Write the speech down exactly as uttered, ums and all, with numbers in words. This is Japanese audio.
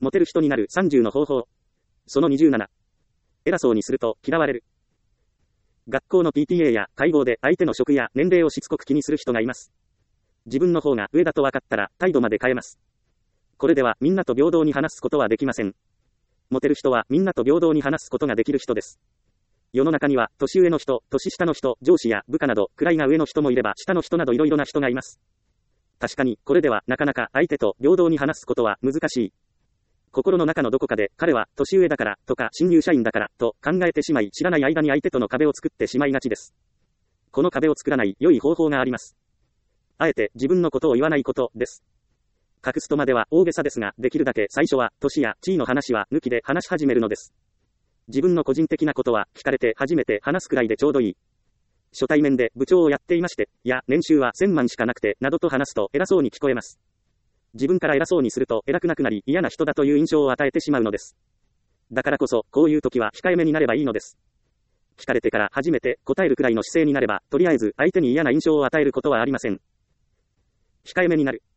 モテる人になるさんじゅうの方法。そのにじゅうなな。偉そうにすると嫌われる。学校の ピーティーエー や会合で相手の職や年齢をしつこく気にする人がいます。自分の方が上だと分かったら態度まで変えます。これではみんなと平等に話すことはできません。モテる人はみんなと平等に話すことができる人です。世の中には年上の人、年下の人、上司や部下など位が上の人もいれば下の人などいろいろな人がいます。確かにこれではなかなか相手と平等に話すことは難しい。心の中のどこかで彼は年上だからとか新入社員だからと考えてしまい知らない間に相手との壁を作ってしまいがちです。この壁を作らない良い方法があります。あえて自分のことを言わないことです。隠すとまでは大げさですが、できるだけ最初は年や地位の話は抜きで話し始めるのです。自分の個人的なことは聞かれて初めて話すくらいでちょうどいい。初対面で部長をやっていまして、いや年収はせんまんしかなくてなどと話すと偉そうに聞こえます。自分から偉そうにすると偉くなくなり嫌な人だという印象を与えてしまうのです。だからこそこういう時は控えめになればいいのです。聞かれてから初めて答えるくらいの姿勢になれば、とりあえず相手に嫌な印象を与えることはありません。控えめになる。